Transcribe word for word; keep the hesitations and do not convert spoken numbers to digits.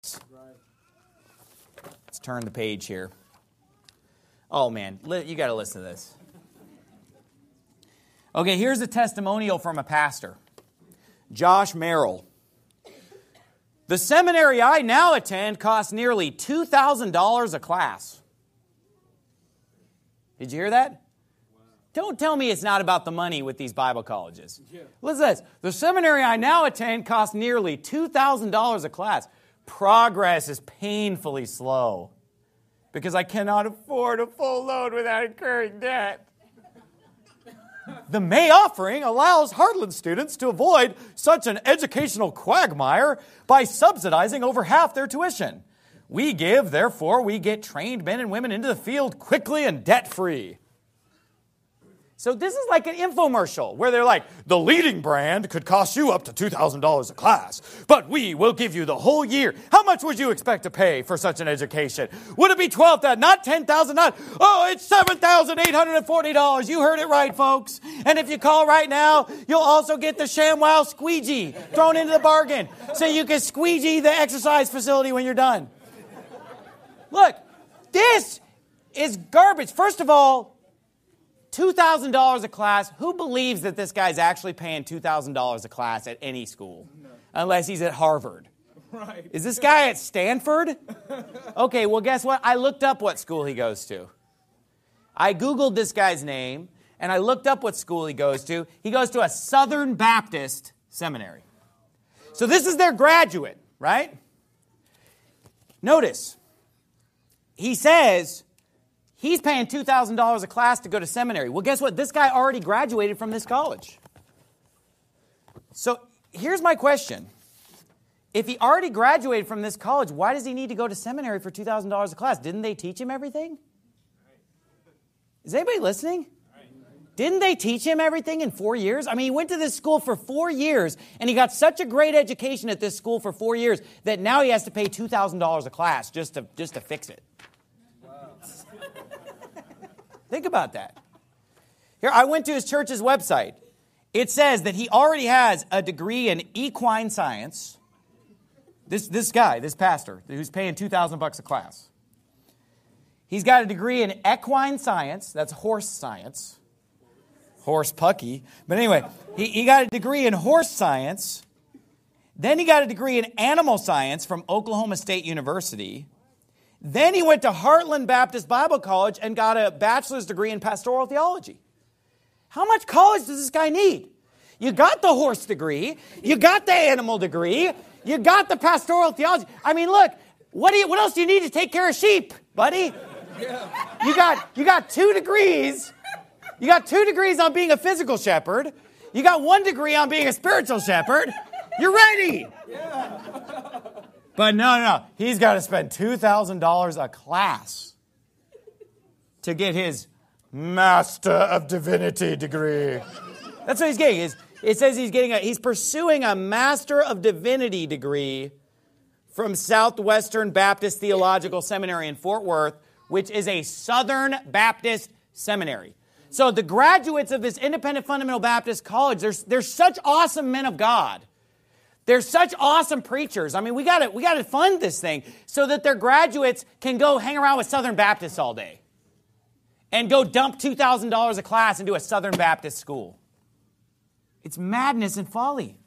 Let's turn the page here. Oh, man, you got to listen to this. Okay, here's a testimonial from a pastor, Josh Merrill. The seminary I now attend costs nearly two thousand dollars a class. Did you hear that? Wow. Don't tell me it's not about the money with these Bible colleges. Yeah. Listen to this. The seminary I now attend costs nearly two thousand dollars a class. Progress is painfully slow because I cannot afford a full load without incurring debt. The May offering allows Heartland students to avoid such an educational quagmire by subsidizing over half their tuition. We give, therefore, we get trained men and women into the field quickly and debt-free. So this is like an infomercial where they're like, the leading brand could cost you up to two thousand dollars a class, but we will give you the whole year. How much would you expect to pay for such an education? Would it be twelve thousand dollars, not ten thousand dollars? Not, oh, it's seven thousand eight hundred forty dollars. You heard it right, folks. And if you call right now, you'll also get the ShamWow squeegee thrown into the bargain so you can squeegee the exercise facility when you're done. Look, this is garbage. First of all, two thousand dollars a class. Who believes that this guy's actually paying two thousand dollars a class at any school? No. Unless he's at Harvard. Right. Is this guy at Stanford? Okay, well, guess what? I looked up what school he goes to. I Googled this guy's name, and I looked up what school he goes to. He goes to a Southern Baptist seminary. So this is their graduate, right? Notice, he says he's paying two thousand dollars a class to go to seminary. Well, guess what? This guy already graduated from this college. So here's my question. If he already graduated from this college, why does he need to go to seminary for two thousand dollars a class? Didn't they teach him everything? Is anybody listening? Didn't they teach him everything in four years? I mean, he went to this school for four years, and he got such a great education at this school for four years that now he has to pay two thousand dollars a class just to, just to fix it. Think about that. Here, I went to his church's website. It says that he already has a degree in equine science. This, this guy, this pastor, who's paying two thousand bucks a class. He's got a degree in equine science. That's horse science. Horse pucky. But anyway, he, he got a degree in horse science. Then he got a degree in animal science from Oklahoma State University. Then he went to Heartland Baptist Bible College and got a bachelor's degree in pastoral theology. How much college does this guy need? You got the horse degree. You got the animal degree. You got the pastoral theology. I mean, look, what do you, what else do you need to take care of sheep, buddy? You got, you got two degrees. You got two degrees on being a physical shepherd. You got one degree on being a spiritual shepherd. You're ready. But no, no, no. He's got to spend two thousand dollars a class to get his Master of Divinity degree. That's what he's getting. It says he's getting a, he's pursuing a Master of Divinity degree from Southwestern Baptist Theological Seminary in Fort Worth, which is a Southern Baptist seminary. So the graduates of this independent fundamental Baptist college, they're, they're such awesome men of God. They're such awesome preachers. I mean, we got to we got to fund this thing so that their graduates can go hang around with Southern Baptists all day and go dump two thousand dollars a class into a Southern Baptist school. It's madness and folly.